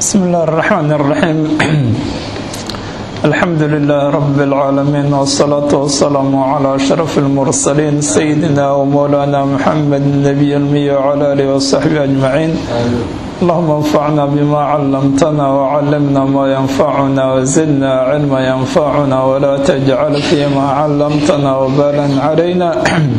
بسم الله الرحمن الرحيم الحمد لله رب العالمين والصلاة والسلام على أشرف المرسلين سيدنا ومولانا محمد النبي المي وعلى آله وصحبه أجمعين. اللهم انفعنا بما علمتنا وعلمنا ما ينفعنا وزدنا علما ينفعنا ولا تجعل فيما علمتنا وبالا علينا.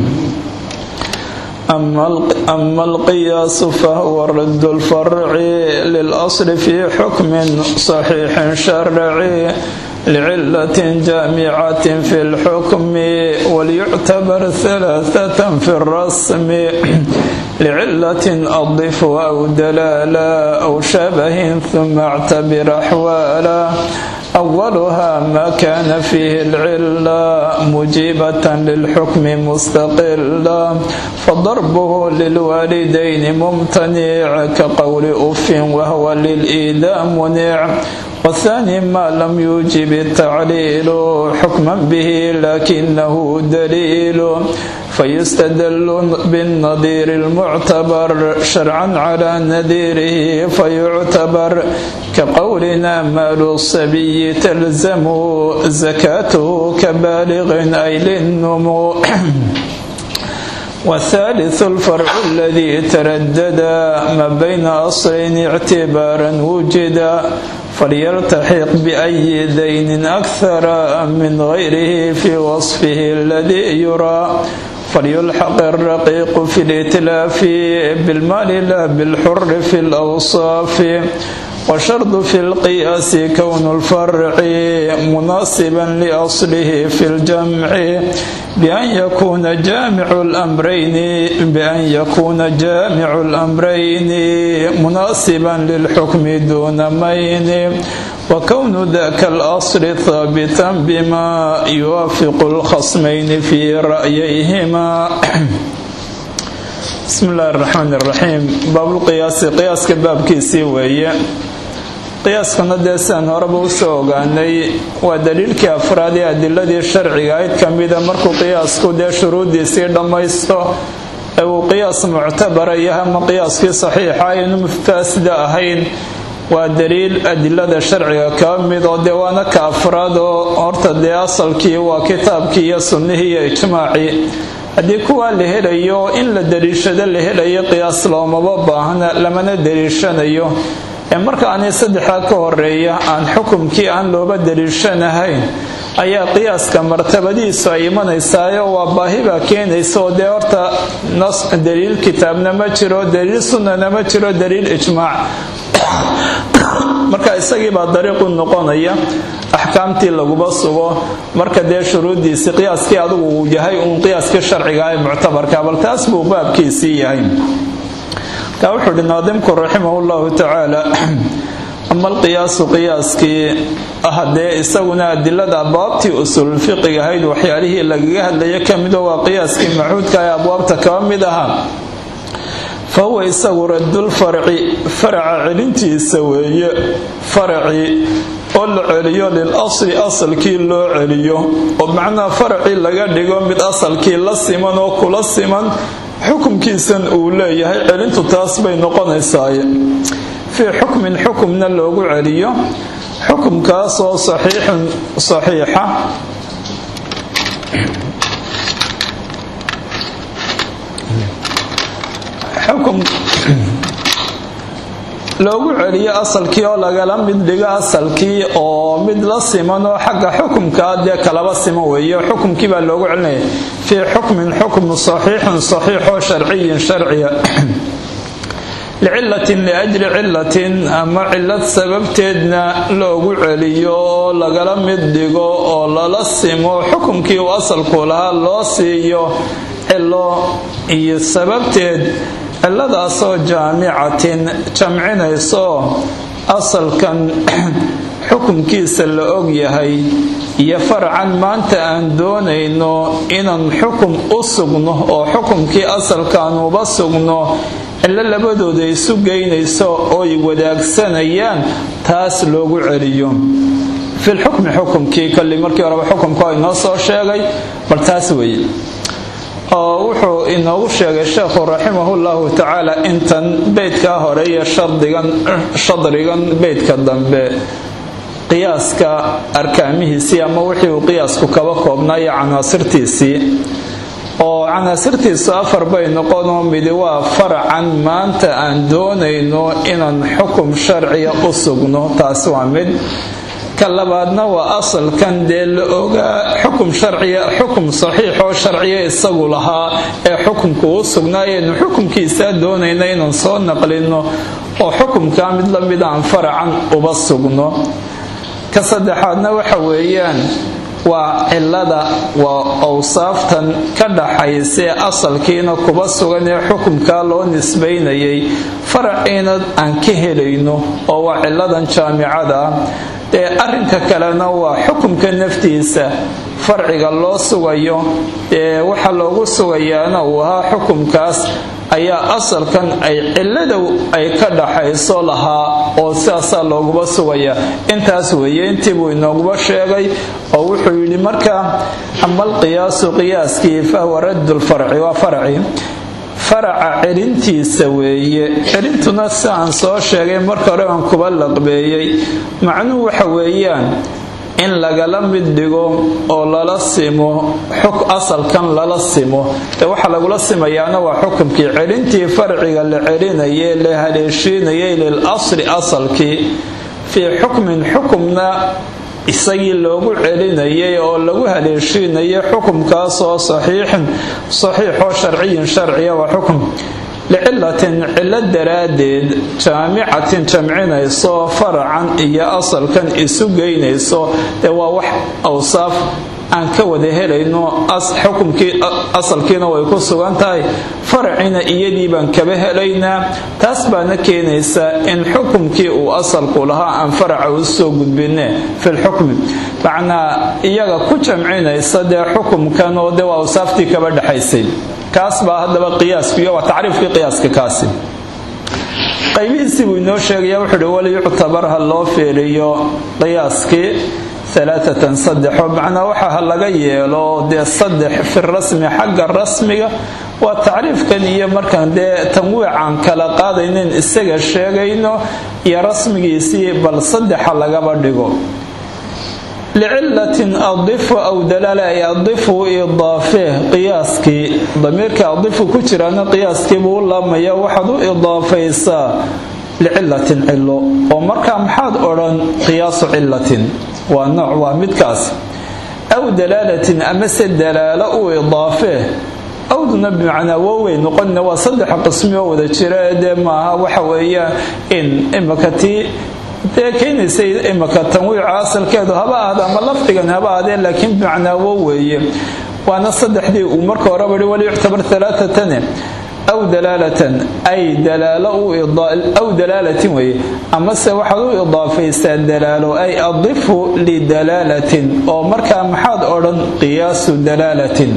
أما القياس فهو رد الفرع للأصل في حكم صحيح شرعي لعلة جامعة في الحكم وليعتبر ثلاثة في الرسم لعلة أضف أو دلالة أو شبه ثم اعتبر أحوالا. أولها ما كان فيه العلة مجيبة للحكم مستقلا فضربه للوالدين ممتنع كقول أف وهو للإيذاء منع. والثاني ما لم يوجب التعليل حكما به لكنه دليل فيستدل بالنظير المعتبر شرعا على نذيره فيعتبر كقولنا مال الصبي تلزم زكاته كبالغ أي للنمو. والثالث الفرع الذي تردد ما بين أصلين اعتبارا وجدا فليلتحق بأي دين أكثر من غيره في وصفه الذي يرى فليلحق الرقيق في الإتلاف بالمال لا بالحر في الأوصاف. وشرط في القياس كون الفرع مناسبا لأصله في الجمع بأن يكون جامع الأمرين مناسبا للحكم دون مين وكون ذاك الأصل ثابتا بما يوافق الخصمين في رأييهما. بسم الله الرحمن الرحيم. باب القياس قياس كباب كيسي ويه qiyaaskana dee siaan horeba usoo ogaanay waa daliilkii afraad ee adiladii sharciga ayd ka mida markuu qiyaasku dee shuruuddiisii dhammaysto ee uu qiyaas muctabara yahay ama qiyaaskii saxiixa aynu mufaasida ahayn waa daliil adilada sharciga ka mid oo dee waana ka afraad oo horta dee asalkii waa kitaabkii iyo sunnihii iyo ijmaacii. haddii kuwaa la helayo in la daliishado la helayo qiyaas loomaba baahna lamana daliishanayo marka aanay saddexdaa ka horeeya aan xukumkii aan looba daliishanahayn ayaa qiyaaska martabadiisu ay imanaysaayoo waa baahibaa keenaysa oo dee horta nas daliil kitaabna ma jiro daliil sunnana ma jiro daliil ijmaac marka isagii baa dariiqu noqonaya axkaamtii laguba sugo marka dee shuruuddiisii qiyaaskii adigu uu yahay uun qiyaaskii sharciga ee muctabarka bal taas buu baabkiisii yahay. wuxuu hi naadimku raximah llahu tacaala ama alqiyaasu qiyaaskii hadee isaguna adilada abwaabtii usuulfiqiga ahayd waxyaalihii lagaga hadlaya ka mido waa qiyaaskii macuudka ee abwaabta kaba mid ahaa fa huwa isagu radulfarci faraca celintiisa weeye faracii oo la celiyo lilasli asalkii loo celiyo oo macnaha faracii laga dhigo mid asalkii la siman oo kula siman xukumkiisan uu leeyahay celintu taas bay noqonaysaaye fii xukmin xukumna loogu celiyo xukumkaasoo saxiixa xukum loogu celiyo asalkii oo lagala mid dhigo asalkii oo mid la siman oo xagga xukumkaa dee kalaba siman weeye xukumkii baa loogu celinaya fii xukmin xukm saxiixin saxiixoo sharciyin sharciya licilatin liajli cilatin ama cilad sababteedna loogu celiyo oo lagala mid dhigo oo lala simo xukumkii uu asalku lahaa loo siiyo cilo iyo sababteed ciladaasoo jaamicatin jamcinayso asalkan xukumkiisa la og yahay iyo farcan maanta aan doonayno inaan xukum u sugno oo xukumkii asalkaanuuba sugno cilo labadooda isu geynayso ooy wadaagsanayaan taas loogu celiyo filxukmi xukumkii kolli markii horeba xukumku ay noo soo sheegay bal taas weeye oo wuxuu inoogu sheegay sheekhu raximahullahu tacaala intan beydkaa hore iyo shadrigan beydka dambe qiyaaska arkaamihiisii ama wixii uu qiyaasku kaba koobnaa iyo canaasirtiisii oo canaasirtiisu 4 bay noqonoo midi waa faracan maanta aan doonayno inaan xukum sharciya u sugno, taasi waa mid. ka labaadna waa asalkan dee la ogaa xukum saxiixoo sharciya isagu lahaa ee xukumku u sugnaayaynu xukumkiisaa doonayna inaan soo naqlino oo xukumkaa mid la mid aan faracan uba sugno. ka saddexaadna waxa weeyaan waa cilada, waa awsaaftan ka dhaxaysee asalkiina kuba sugan ee xukumkaa loo nisbaynayay faraciina aan ka helayno oo waa ciladan jaamicada ah. arrinka kalena waa xukumka naftiisa farciga loo sugayo waxa loogu sugayaana uu ahaa xukumkaas ayaa asalkan ay cilada ay ka dhaxayso lahaa oo sidaasaa looguba sugaya. intaas weeye intii buu inooguba sheegay oo wuxuu yidhi markaa ama alqiyaasu qiyaaskii fahuwa raddu lfarci, waa farci faraca celintiisa weeye. celintuna si aan soo sheegay marka hore aan kuba laqbeeyey macnuhu waxa weeyaan in lagala mid dhigo oo lala simo asalkan lala simo. waxa lagula simayaana waa xukumkii celintii farciga la celinayay la haleeshiinayay lilasli asalkii fii xukmin xukumna isagii loogu celinayay oo lagu haleeshiinayay xukumkaasoo saxiixoo sharciyin sharciya waa xukum licilatin cilo daraaddeed jaamicatin jamcinayso faracan iyo asalkan isu geynayso. waa wax awsaaf aan ka wada helayno xukumkii asalkiina way ku sugan tahay, faracina iyadii baan kaba helaynaa. taas baana keenaysa in xukumkii uu asalku lahaa aan faraca u soo gudbine filxukmi, macnaa iyaga ku jamcinaysa dee xukumkan oo dee waa awsaaftii kaba dhexaysay. kaas baa haddaba qiyaaskiiyo waa tacriifkii qiyaaska kaasi. qaybihiisii buu inoo sheegaya wuxuu uhi waliyuctabar ha loo fiiriyo qiyaaskii 3 macnaa waxa ha laga yeelo dee 3 fi rasmi xagga rasmiga waa tacriifkan iyo markaan dee tanwiican kala qaadaynin isaga sheegayno iyo rasmigiisii bal 3 ha lagaba dhigo. licilatin adifu aw dalaala ay adifu idaafee qiyaaskii damiirka adifu ku jiraana qiyaaskii buu u laabmaya waxaad u idaafaysaa licilatin cilo oo markaa maxaad odhan qiyaasu cilatin waa nooc waa midkaas aw dalaalatin amase dalaalo u idaafee awduna bimacnaa woowey noqonna waa 3 qismi oo wada jira dee maaha waxa weeyaan in imaka tii dee keenaysay imaka tanwiica asalkeedu haba ahda ama lafdigan haba ahdee laakiin bimacnaa wow weeye waana 3dii uu marka hore bari waliyuctabar 3 aw dalaalatan ay dalaalo aw dalaalatin weeye amase waxaad u idaafaysaa dalaalo ay adifu lidalaalatin oo markaa maxaad odhan qiyaasu dalaalatin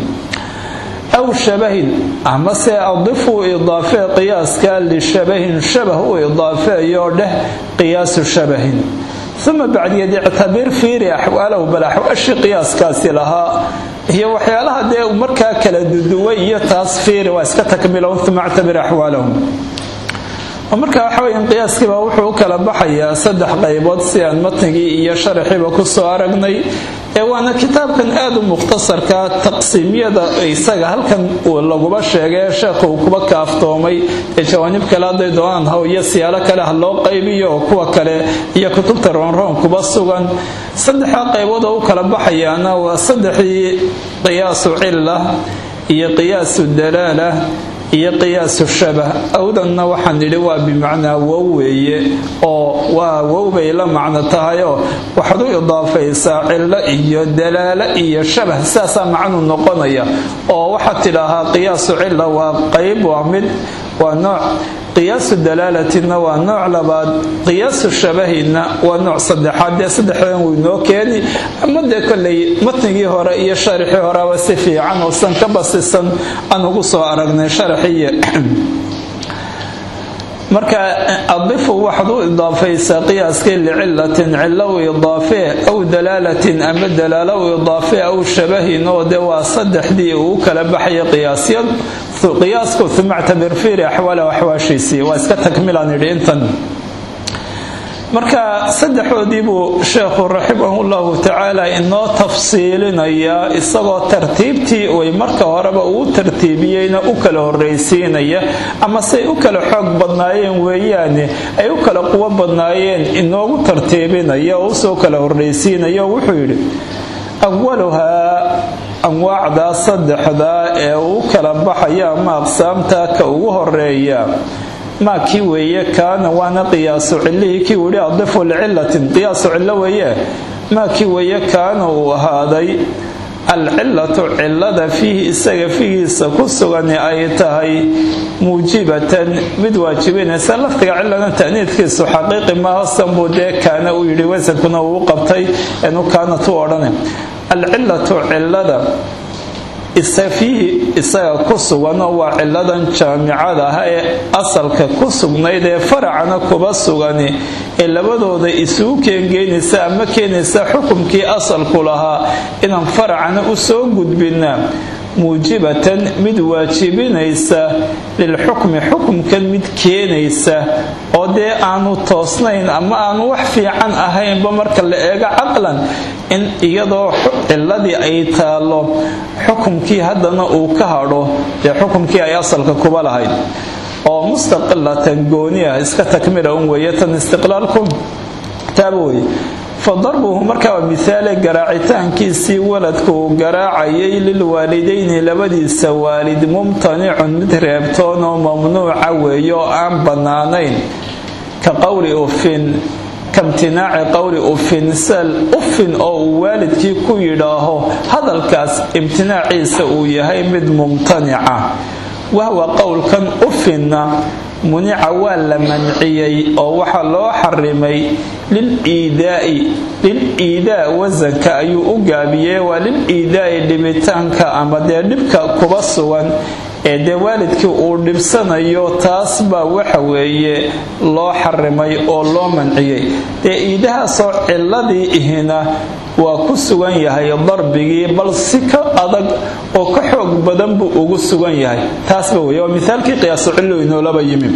aw shabahin amase adifu idaafee qiyaaska lishabahin shabah u idaafeeyo dheh qiyaasu shabahin. uma bacdigeed ictabiir fiiri axwaalahu bal axwaashii qiyaaskaasi lahaa iyo waxyaalaha dee markaa kala duduway iyo taas fiiri waa iska takmilown uma ictabir axwaalahum. marka waxa weeyaan qiyaaskiiba wuxuu u kala baxayaa 3 qaybood si aan matnigii iyo sharaxiiba ku soo aragnay. waana kitaabkan aad u mukhtasarka taqsiimiyada isaga halkan laguba sheegay sheekhu uu kuba kaaftoomay jawaanib kale haday doonaan hawyo siyaalo kale ha loo qaybiyo oo kuwa kale iyo kutubta roonroon kuba sugan. 3 qaybood oo u kala baxayaana waa 3 qiyaasu cilla iyo qiyaasu dalaala iyo qiyaasu shabah. awdanna waxaan nidhi waa bimacnaa wow weeye oo waa wow bay la macno tahayoo waxaad u idaafaysaa cillo iyo dalaalo iyo shabah saasaa macnuu noqonaya oo waxaad tidhaahaa qiyaasu cilla waa qayb waa mid waa nooc, qiyaasu dalaalatina waa nooc labaad, qiyaasu shabahina waa nooc saddexaad. dee 3dan wuu inoo keeni ama dee kolley matnigii hore iyo sharixii horeba si fiican oo san ka basisan aan ugu soo aragnay sharaxiye. marka adifu waxaad u idaafaysaa qiyaaskii licilatin cilo u idaafee aw dalaalatin ama dalaalo u idaafee aw shabahin oo dee waa saddexdii uu kala baxaya qiyaasku uma ctabir fiiri axwaala axwaashiisii waa iska takmilaan yidhi intan marka saddexoodii buu sheekhu raximahullahu tacaala inoo tafsiilinayaa isagoo tartiibtii way marka horeba uu tartiibiyeyna u kala horraysiinaya ama say u kala xoog badnaayeen weeyaane ay u kala quwo badnaayeen inoogu tartiibinaya oo usoo kala horraysiinaya wuxuu yidhi awaluhaa anwaacdaa saddexdaa ee uu kala baxaya ama aqsaamta ka ugu horeeya ما كي ويه كان وانا قياس عليه كي ولي أضيفه لعلة قياس علة ويه ما كي ويه كان وهذا العلة علة فيه إساق فيه سكسغن آيتهاي موجبة بدواجبين سلفتك علة تأنيت كيسو حقيقي ما أصنبو دي كان ويلي ويسكنا وقبتي أنه كانت وردنه العلة علة isafihi isaga ku sugan waa ciladan jaamicada ah ee asalka ku sugnayd ee faracana kuba sugani ee labadooda isugu keengeynaysa ama keenaysa xukumkii asalku lahaa inaan faracana u soo gudbina muujibatan mid waajibinaysa lilxukmi xukumkan mid keenaysa oo dee aanu toosnayn ama aanu wax fiican ahaynba marka la eego caqlan in iyadoo ciladii ay taalo xukumkii haddana uu ka hadho dee xukumkii ay asalka kuba lahayd oo mustaqilatan gooni ah iska takmila un weeye tan istiqlaalku taaba weye فضربه مركب مثال قراعتان كيسي ولدك قراعي للوالدين لبدي سوالد ممتنع مترابتون وممنوع ويو عن بنانين كقول أفن كامتناع قول أفن سل أفن أو والدك كويراه هذا الكاس امتناعي سوية هي مد ممتنعة وهو قول كان أفن منع ولا منعي أو وحلو حرمي للإيداء وزنك أيو أقابيه وللإيداء لبتانك أما دي لبك كبصوان dee waalidkii uu dhibsanayo taasba waxa weeye loo xarimay oo loo manciyey dee iidahaasoo ciladii ihina waa ku sugan yahay darbigii bal si ka adag oo ka xoog badan buu ugu sugan yahay taasba weeye waa mithaalkii qiyaasu cillo inoolaba yimi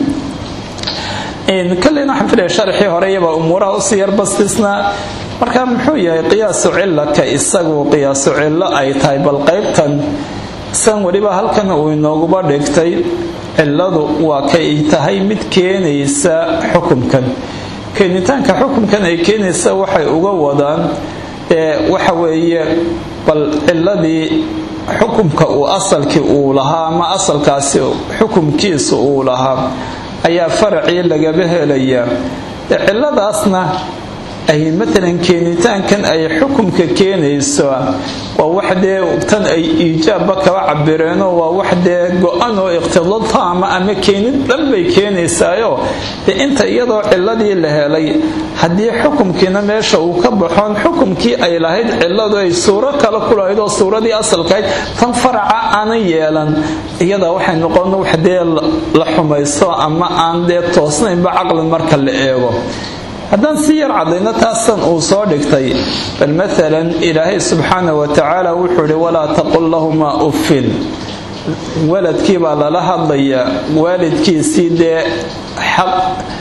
kallina waxaan filaya sharxii horeyaba umuuraha usii yarbastisnaa marka muxuu yahay qiyaasu cillaka isagu qiyaasu cillo ay tahay bal qaybtan san waliba halkan uu inooguba dhigtay ciladu waa kay tahay mid keenaysa xukunkan keenitaanka xukunkan ay keenaysa waxay uga wadaan waxa weeye bal ciladii xukunka uu asalkii uu lahaa ama asalkaasi xukunkiisa uu lahaa ayaa faracii lagaba helaya ciladaasna ay matalan keenitaankan ay xukunka keenayso waa wax dee tan ay iijaabba kaba cabireen waa wax dee go-an oo iqtidaad taama ama keenid dhan bay keenaysaayo dee inta iyadoo ciladii la helay haddii xukunkiina meesha uu ka baxoon xukunkii ay lahayd ciladu ay suuro kale ku lahayd oo suuradii asalkahayd tan faraca aanan yeelan iyadaa waxay noqon wax dee la xumaysto ama aan dee toosnaynba caqlan marka la eego haddaan si yar cadayno taasan uu soo dhigtay bal maalan ilaahay subxaana wa tacaala wuxuu ihi walaa taqul lahumaa uffin waladkii baa lala hadlayaa waalidkiisii dee xaq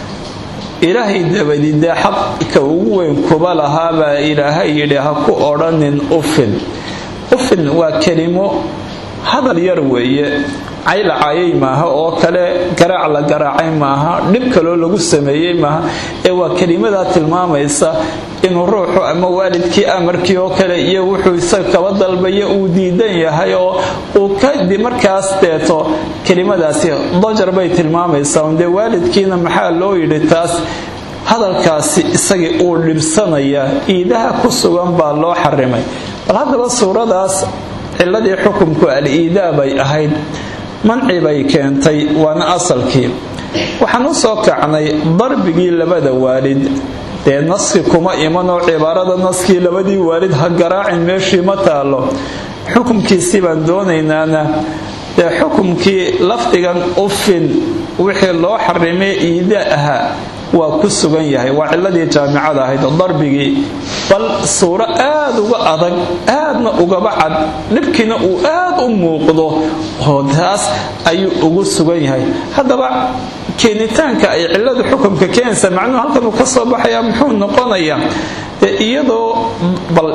ilaahay dabadii dee xaqka ugu weyn kuba lahaa baa ilaahay yidhi ha ku odhanin uffin uffin waa kelimo hadal yar weeye cayla caayay maaha oo kale garaac la garaacay maaha dhib kaloo lagu sameeyey maaha ee waa kelimadaa tilmaamaysa inuu ruuxu ama waalidkii amarkii oo kale iyo wuxuu isaga kaba dalbaya uu diidan yahay oo uu kadib markaas deeto kelimadaasi dajar bay tilmaamaysaa dee waalidkiina maxaa loo yidhi taas hadalkaasi isagii uu dhibsanaya iidaha ku sugan baa loo xarimay bal haddaba suuradaas ciladii xukunku al-iidaa bay ahayd manci bay keentay waana asalkii waxaan u soo kacnay darbigii labada waalid dee naski kuma imanoo cibaarada naskii labadii waalid ha garaacin meeshii ma taalo xukunkiisii baan doonaynaana dee xukumkii lafdigan uffin wixii loo xarimay iida ahaa waa ku sugan yahay, waa ciladii jaamicada ahayd darbigii, bal suuro aad uga adag aadna ugaba cad dhibkiina uu aad u muuqdo oo taas ayuu ugu sugan yahay. haddaba keenitaanka ay ciladu xukunka keenaysa macnuhu halkan uu ka soo baxayaa muxuu noqonayaa iyadoo bal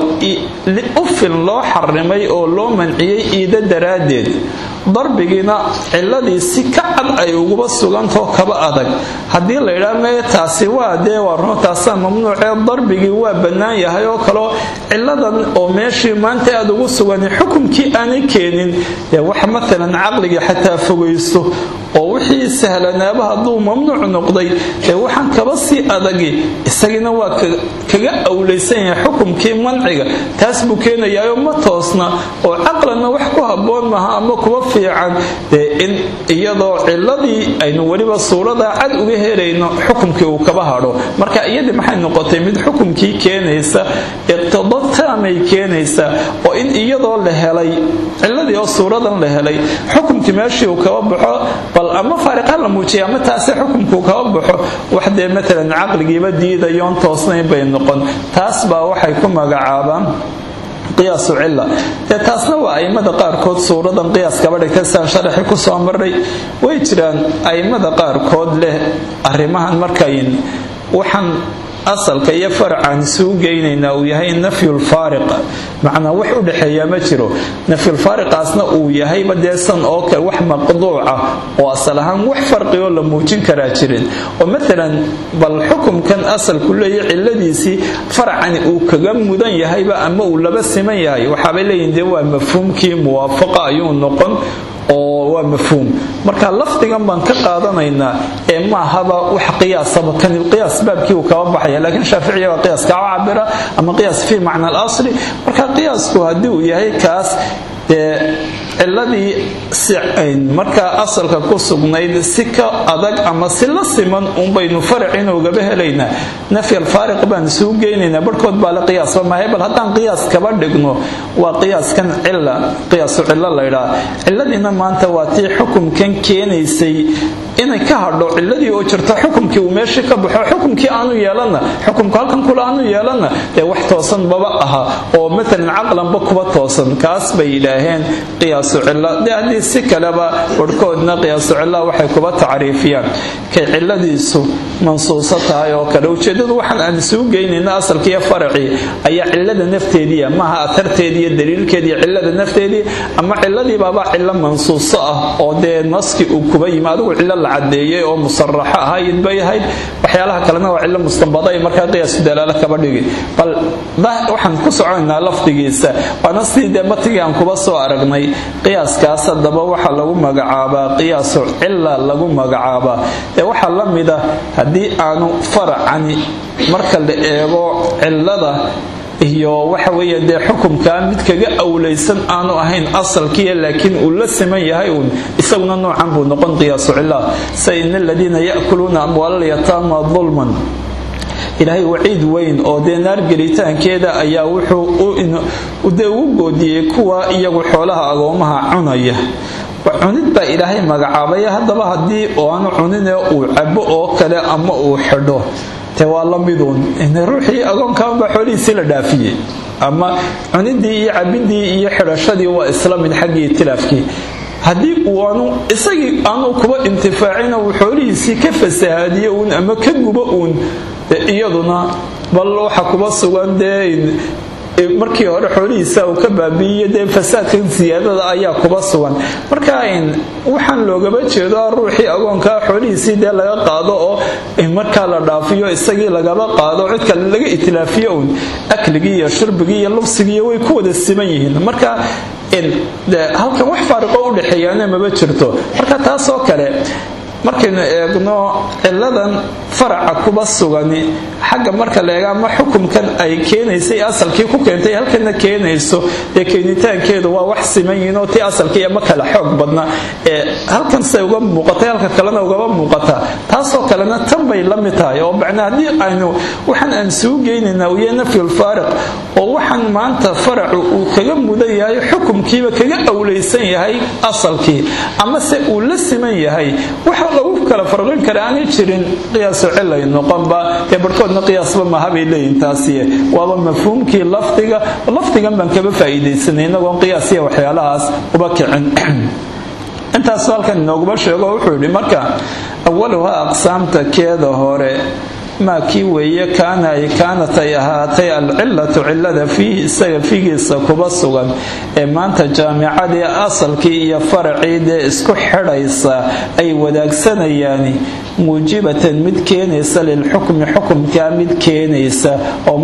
ufil loo xarimay oo loo manciyey iida daraaddeed darbigiina ciladii si ka cad ay uguba sugantao kaba adag haddii la yidhaha mee taasi waa dee waa runtaasaa mamnuucee darbigii waa bannaan yahay oo kaleo ciladan oo meeshii maanta aad ugu sugan xukumkii aanay keenin wax maalan caqligii xataa fogaysto oo wixii sahlanaaba hadduu mamnuuc noqday waxaan kaba sii adagi isagiina waa kaga awlaysan yahay xukumkii manciga, taas buu keenayaayo ma toosna oo caqlanna wax ku habboon maha ama kuwa fiican in iyadoo ciladii aynu weliba suuradaa cad uga helayno xukumkii uu kaba hadho. marka iyadii maxay noqotay mid xukumkii keenaysa iqtido taamay keenaysa oo in iyadoo la helay ciladii oo suuradan la helay xukumkii meeshii uu kaba baxo bal ama faariqa la muujiya ama taasi xukumku kaba baxo waxdee maalan caqligiiba diidayoon toosnayn bay noqon. taas baa waxay ku magacaabaan qiyaasu cilla. taasna waa aimada qaarkood suuradan qiyaas kaba dhigtay saan sharaxi ku soo maray. way jiraan aimada qaarkood leh arrimahan markayn waxaan asalka iyo farcan isugu geynaynaa uu yahay nafyulfaariq, macnaa wax u dhexeeya ma jiro. nafyulfaariqaasna uu yahay badeesan oo kale wax maqduuca oo asal ahaan wax farqioo la muujin karaa jirin oo maalan bal xukumkan asalku leeya ciladiisii farcani uu kaga mudan yahayba ama uu laba siman yahay waxaabay leeyihin dee waa mafhuumkii muwaafaqa ayuu noqon oo waa mafhuum. marka lafdigan baan ka qaadanaynaa ee maahaba wax qiyaasaba kan qiyaas baabkii uu kaba baxaya, laakiin shaaficiga waa qiyaas ka cabira ama qiyaas fi macna al-asli. marka qiyaasku haddii uu yahay kaas ciladii si markaa asalka ku sugnayd si ka adag ama si la siman unbaynu farcin ugaba helaynaa. nafy alfaariq baan isugu geynaynaa barhkood baa la qiyaasba maahay, bal haddaan qiyaas kaba dhigno waa qiyaaskan cilla, qiyaasu cillo laydhaa. ciladiina maanta waa tii xukumkan keenaysay inay ka hadho ciladii oo jirta xukumkii uu meeshii ka baxo xukumkii aanu yeelana xukumka halkan kule aanu yeelana wax toosan baba aha oo maalan caqlanba kuba toosan. kaas bay yidhaaheen qiyaasu cilla. haddii si kaleba warhkoodna qiyaasu cilla waxay kuba tacriifiyaan kay ciladiisu mansuuso tahay oo kale. ujeedadu waxaan aan isugu geynayna asalkiiyo faracii ayaa cilada nafteediia maaha atarteediiyo daliilkeediiyo cilada nafteedii ama ciladii baaba cilo mansuuso ah oo dee naski uu kuba yimi adigu cilo la cadeeyay oo musaraxo ahayd bay ahayd. waxyaalaha kalena waa cilo mustanbaday markaa qiyaasu dalaalo kaba dhigi. bal waxaan ku soconaynaa lafdigiisa waana sidii dee batigii aan kuba soo aragnay. qiyaaskaas haddaba waxaa lagu magacaabaa qiyaasu cilla lagu magacaabaa. waxaa la mida haddii aanu faracani marka la eego cillada iyo waxa weeye dee xukumkaa mid kaga awlaysan aanu ahayn asalkiiya laakiin uu la siman yahay uun isaguna noocan buu noqon qiyaasu cilla. sa ina aladiina ya'kuluuna amwaala yataama dulman, ilaahay waciid weyn oo dee naar gelitaankeeda ayaa wuxuu dee ugu goodiyey kuwa iyagu xoolaha agoomaha cunaya. cunid baa ilaahay magacaabaya. haddaba haddii aanu cunine uu cabo oo kale ama uu xidho te waa la miduun ruuxii agoonkaanbaa xoolihiisii la dhaafiyey ama cunidii iyo cabidii iyo xidhashadii waa isla mid xaggii itilaafkii. haddii isagii aanu kuba intifaacin uu xoolihiisii ka fasahaadiye uun ama ka gubo uun iyaduna bal waxa kuba sugan dee markii hore xoolihiisa uu ka baabi'iyo dee fasaadkan siyaadada ayaa kuba sugan. marka waxaan loogaba jeedo ruuxii agoonkaa xoolihiisii dee laga qaado oo markaa la dhaafiyo isagii lagaba qaado cid kale laga itilaafiyo uun akligii iyo shurbigii iyo lubsigii way ku wada siman yihiin. marka halkan wax faariqo u dhexeeyaana maba jirto. marka taasoo kale markaynu eegno ciladan faraca kuba sugani xagga marka la eega ama xukumkan ay keenaysay asalkii ku keentay halkana keenayso ee keenitaankeedu waa wax siman yihiin oo tii asalkii ama kala xoog badna halkan say uga muuqatay halka kalena ugaba muuqata. taasoo kalena tan bay la mid tahay oo macnaa haddii aynu waxaan aan suu geynaynaa uu yahay nafyul faariq oo waxaan maanta faracu uu kaga mudan yahay xukumkiiba kaga awlaysan yahay asalkii ama se uu la siman yahay waxa lagu kala farqin kara aanay jirin qiyaasu cilay noqonba ee barkoodna qiyaasba ma habay leeyihiin taasi waaba mafhuumkii lafdigan baan kaba faa'iidaysanay inagoon qiyaasiya waxyaalahaas uba kicin intaas halkan inooguba sheego wuxuu yidhi marka awaluha aqsaamta keeda hore ما كي ويا كانت هاتي العلة علة فيه فيه سكوبسوغان ما أنت جامعة دي أصل كي فرعي دي اسكو حريصة أي وداك سنة يعني موجبة مد كينيسة للحكم حكم كامل كينيسة أو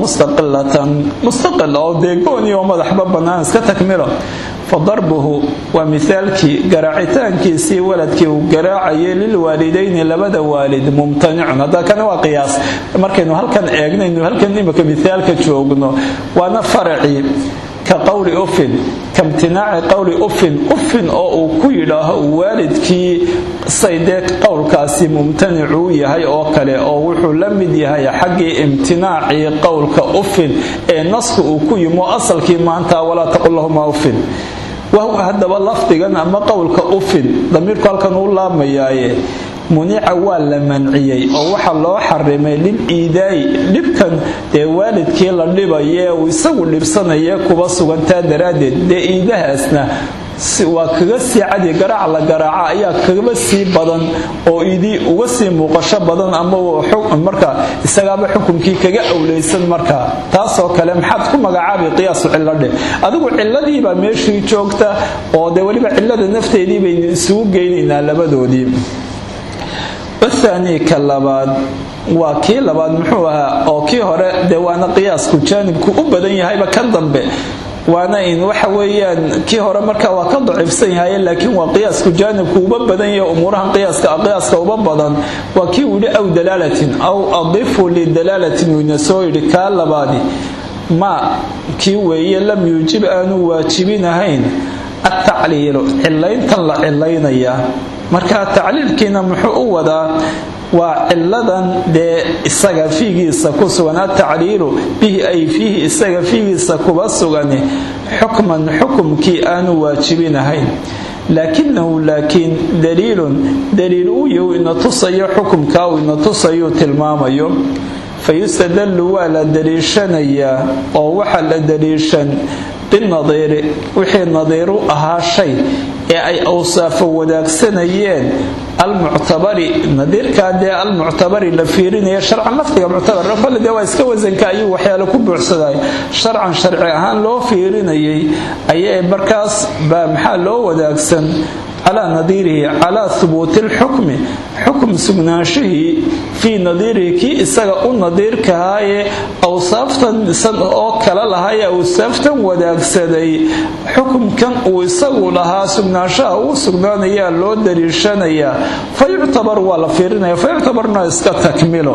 مستقلة أو ديقوني وما أحبابنا نسكتكمله فضربه ومثالك قراعتانك سي ولدك وقراعي للوالدين لبدا والد ممتنع هذا كان قياس markaynu halkan eegno inuu halkan imika mithaalka joogno waana farci ka qawli ufin kamtinaaci qawli ufin oo uu ku yidhaaho waalidkii saydeed qowlkaasi mumtanicu yahay oo kale oo wuxuu la mid yahay xaggii imtinaaci qowlka ufin ee nasku uu ku yimo asalkii maanta wala taqul lahum ufin وهو هذا لفظا أما قولك أفن ضمير قال كانوا الله مياي منيع ولا منعي أو وحى الله حرمي للإيداء لبكن ده والد كيلا لبايا ويسوي لبسنا ياكو بس وانت درادد ده إيداء أسنا وكغسي عادي قراع على قراعة أيا كغسي بدن أو إيدي وغسي مقشة بدن أما حكم مركا استجاب حكم كي كجا أو ليس مركا تاسو كلام حدكم مجعاب قياس علة ده أقول علة دي بمشي شوكتا أو ده ولي بعلة النفط دي بين سوق جيننا لبدو دي الثاني كلاباد وكي لباد محوها أو كي هراء دوانا قياس كل جانب كوبدن يهاي بكذب به وانا إن وحويا كي هراء مركا وكضع في هاي لكن وقياس كل جانب كوبدن يا أمورها قياس كوبدن وكي ولي أو دلالة أو أضيف لدلالة ونسوي كلابادي ما كي ويا لم يجب أن واجبين هين التعليل علين طلع علين يا marka tacliilkiina muxuu u wadaa waa ciladan de isaga fiigiisa ku sugan tacliilu bihi ay fihi isaga fiigiisa kuba sugan hukman hukumki aanu waajibinahayn laakin daliil uu yahay in tusayo hukumka oo in tusayo tilmaamayo fayustadallu wala daliishanaya oo waxa la daliishan بالنظير وحي النظير أها شيء أي أوصاف وداكسنيين المعتبر النظير كان المعتبر لفيرين هي شرعا لفتي معتبر رفل دوا يسكو زنكاي وحيالكم بعصداي شرعا شرعيا لو فيرين أي بركاس بمحل لو وداكسن على نظيره على ثبوت الحكم حكم سجناشه في نظيره كي إسقى النظير كهاي أوصافا أو كلا لها أوصافا وداكسداي حكم كان ويسقى لها سجناشه وسجنانيا لو دريشانيا فيعتبر ولا فيرنا فيعتبرنا إسقى تكمله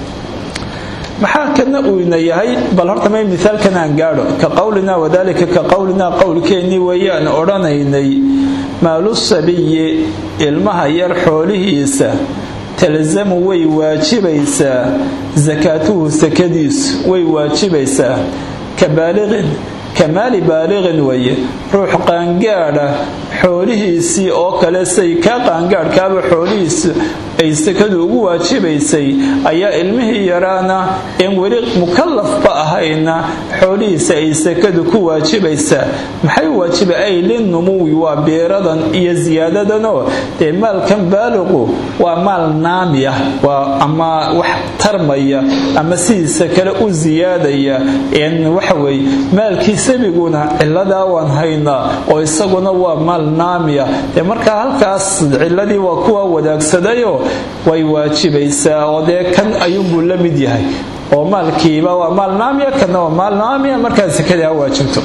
maxaa kana uu inayahay bal horta may misaal kana gaaro ka qawlina wadaalika ka qawlina qawlkeeni weeyaan oranaynay maalu sabiyi ilmaha yar xoolihiisa talzamu way waajibaysaa zakatuhu sakadiis way waajibaysaa kabaaligin kamaali baaligin way ruux qaangaadha xoolihiisii oo kale say ka qaangaadhkaaba xoolihiisa ay sakadu ugu waajibaysay ayaa ilmihii yaraana in weli mukallaf ba ahayna xoolihiisa ay sakadu ku waajibaysaa maxay waajiba ay linumuwi waa beeradan iyo ziyaadadan oo maalkan baaliqu waa maal naamiya waa ama wax tarmaya ama sidiisa kale u ziyaadaya in waxa weey maalkii sabiguna cilada waan haynaa oo isaguna waa maal naamiya marka halkaas ciladii waa kuwa wadaagsadayoo way waajibaysaa oo de kan ayuu la mid yahay oo maalkiiba waa maal naamiya kana waa maal naamiya marka sakada waajibto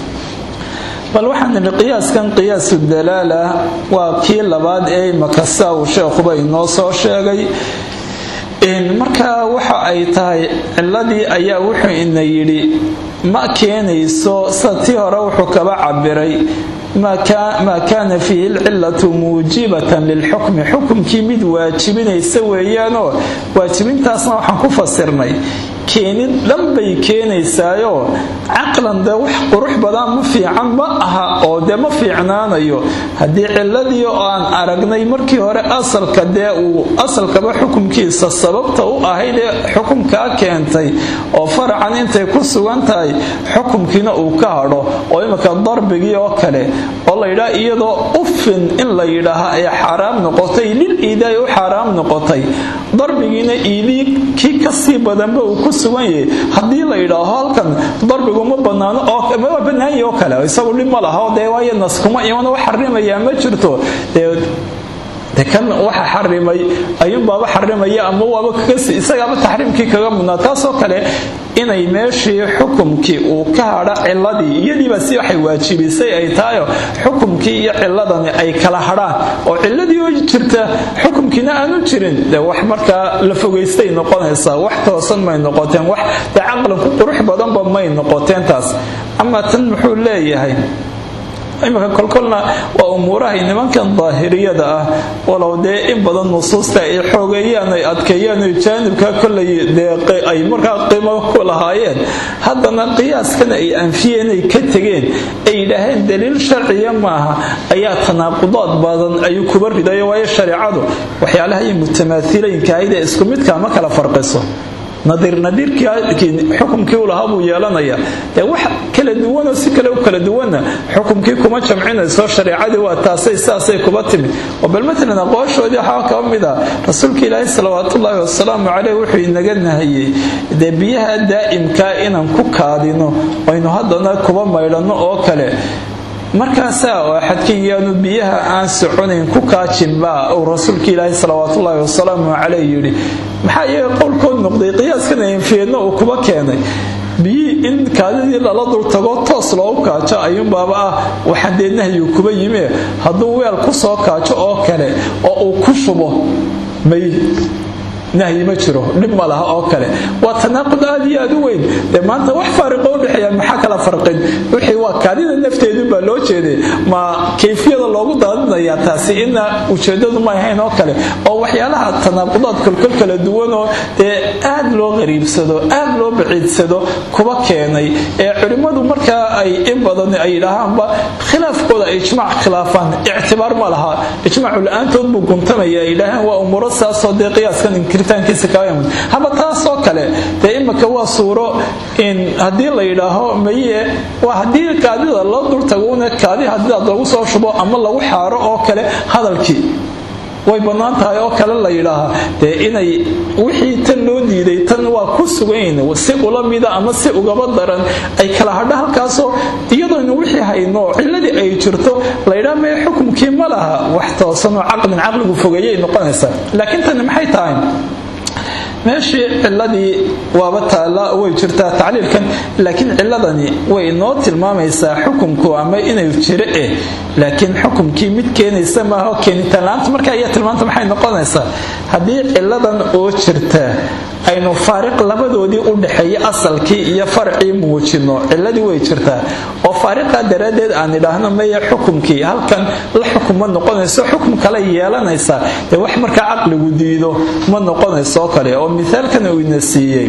bal waxaan qiyaaskan qiyaasu dalala waa kii labaad ee makasa uu sheekhuba inoo soo sheegay marka waxa ay tahay ciladii ayaa wuxuu ina yiri ma keenayso satii hore wuxuu kaba cabiray ما كان فيه العلة موجبة للحكم حكم كيمد واجبين يسويانو واجبين تاسنا وحن كفسرني keenin dhan bay keenaysaayo caqlan dee wax qurux badan ma fiican ma aha oo dee ma fiicnaanayo haddii ciladii oo aan aragnay markii hore asalka dee uu asalkaba xukunkiisa sababta u ahayd ee xukunkaa keentay oo faracan intay ku sugan tahay xukunkiina uu ka hadho oo imika darbigii oo kale oo la yidhaha iyadoo ufin in la yidhaaha ay xaaraam noqotay lil iidaay u xaaraam noqotay darbigiina iidii kii kasii badanba uu ku sugan yahay haddii la yidhaaho halkan darbigu ma banaano oo ma banaanyahay oo kale isagu dhib ma laha dee waayo nas kuma iman wax xarimayaa ma jirto kan waxa xarimay ayuunbaaba xarimaya ama waaba isagaaba taxriimkii kaga mudnaa taasoo kale inay meeshii xukumkii uu ka hadha ciladii iyadiiba si waxay waajibisay ay tahayo xukumkii iyo ciladani ay kala hadhaan oo ciladii oo jirta xukumkiina aanu jirin de wax markaa la fogaystay noqonaysaa wax toosan may noqoteen wax dee caqlanku qurux badanba may noqoteen taas ama tan muxuu leeyahay imika kolkolna waa umuurahay nimankan daahiriyada ah walow dee in badan nusuusta ay xoogeeyaan ay adkeeyaan oo jaanibka kollay dee ay markaa qiimo ku lahaayeen haddana qiyaaskana ay anfiyeen ay ka tegeen ay yidhaaheen daliil sharciya maaha ayaa tanaaqudaad badan ayuu kuba ridayo waayo shareecadu waxyaalaha iyo mutamaahilaynka ahayd ee isku midkaa ma kala farqiso nadiirkii xukumkii u lahaa buu yeelanayaa dee wax kala duwanoo si kale u kala duwanna xukumkii kuma jamcinayso shareecadii waa taasay saasay kuba timid oo bal matalan aqooshoodii waxaa kaba mid ah rasuulka ilaahi salawaatullaahi wasalaamu caleyh wuxuu inaga nahayey dee biyaha daa'imkaa inaan ku kaadino aynu haddana kuba maydhanno oo kale markaasaa oo xadkin yaanu biyaha aan soconayn ku kaajinbaa uu rasuulka ilaahi salawaatullaahi wasalaamu caleyh yidhi maxaa iyaga qowlkood noqday qiyaaskan anfiyadna uu kuba keenay biyii in kaadidii lala dul tago toos loogu kaajo ayuunbaaba ah waxaan dee nahyigu kuba yimee hadduu weel ku soo kaajo oo kale oo uu ku shubo may nahyi ma jiro dhib ma laha oo kale waa tanaaqud aad iyo aad u weyn dee maanta wax faariqo u dhexeeya maxaa kala farqin wixii waa kaadida nafteedun baa loo jeeday ma kayfiyada loogu daadinayaa taasi ina ujeedadu ma ahayn oo kale oo waxyaalaha tanaaqudaad kolkol kala duwanoo dee aad loo qariibsado aad loo baciidsado kuba keenay ee culimmadu markaa ay in badan ay yidhaahaanba khilaafkooda ay ijmaac khilaafaan ictibaar ma laha ijmaacu la-aantood buu guntamaya ay yidhaahaan waa umuuro saasoo dee qiyaaskan haba taasoo kale dee imika waa suuro in haddii la yidhaaho maye waa haddii kaadida loo dultaguna kaadi haddii lagu soo shubo ama lagu xaaro oo kale hadalkii way bannaan tahay oo kale la yidhaahaa dee inay wixii tan loo diiday tan waa ku sugayn si ula mida ama si ugaba daran ay kala hadha halkaasoo iyadoonu wixii hayno ciladii ay jirto la yidhaha mee xukumkii ma laha wax toosanoo caqligu fogeeyay noqonaysaa laakiin tani maxay tahay meeshii ciladii waaba taala way jirtaa tacliilkan laakiin ciladani way inoo tilmaamaysaa xukumku ama inay jiro laakiin xukumkii mid keenaysa maaha keenitaan la-aanta markaa iyo tilmaanta maxay noqonaysaa haddii ciladan oo jirta aynu faariq labadoodii u dhaxeeyay asalkii iyo farcii muujino ciladii way jirtaa oo faariqa daraaddeed aan idhaahno maya xukumkii halkan la xukuma noqonayso xukum kale yeelanaysaa dee wax markaa caqligu diido ma noqonayso kale oo mithaalkan uu ina siiyey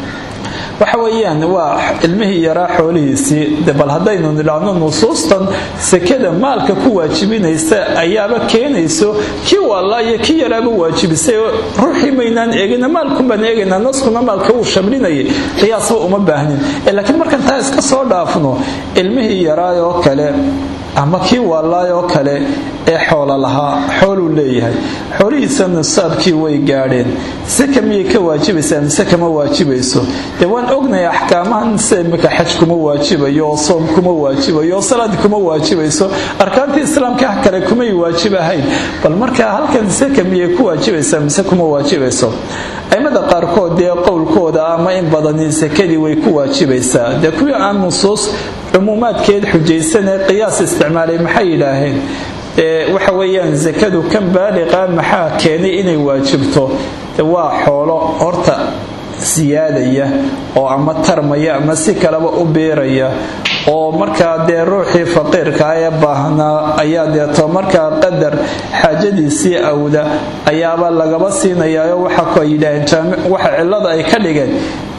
waxa weeyaan waa ilmihii yaraa xoolihiisii bal haddaynu nidhaahno nusuustan sekada maalka ku waajibinaysa ayaaba keenayso kii wallaa iyo kii yaraaba waajibisay ruuxii maynaan eegina maalkunbaan eegaynaa naskuna maalka wuu shamlinayay qiyaasba uma baahnin laakiin markaan taa iska soo dhaafno ilmihii yaraay oo kale ama kii wallaay oo kale ee xoola lahaa xooluu leeyahay xoolihiisa nisaabkii way gaadheen seka miyay ka waajibaysaa mise kama waajibayso dee waan ognahay axkaamahan sida imika xaj kuma waajibayo oo soom kuma waajibayo oo salaad kuma waajibayso arkaantii islaamka kale kumay waajibahayn bal markaa halkan seka miyay ku waajibaysaa mise kuma waajibayso aimada qaarkood dee qowlkooda ama in badani sekadii way ku waajibaysaa dee kuwii aan nusuus cumuumaadkeed xujaysanee qiyaas isticmaalay maxay yidhaaheen waxa weeyaan sakadu kan baaliqa maxaa keenay inay waajibto waa xoolo horta siyaadaya oo ama tarmaya ama si kaleba u beeraya oo markaa dee ruuxii faqiirka ee baahnaa ayaa deeto markaa qadar xaajadiisii awda ayaaba lagaba siinayaao waxa yidhaaheen waxa cillada ay ka dhigeen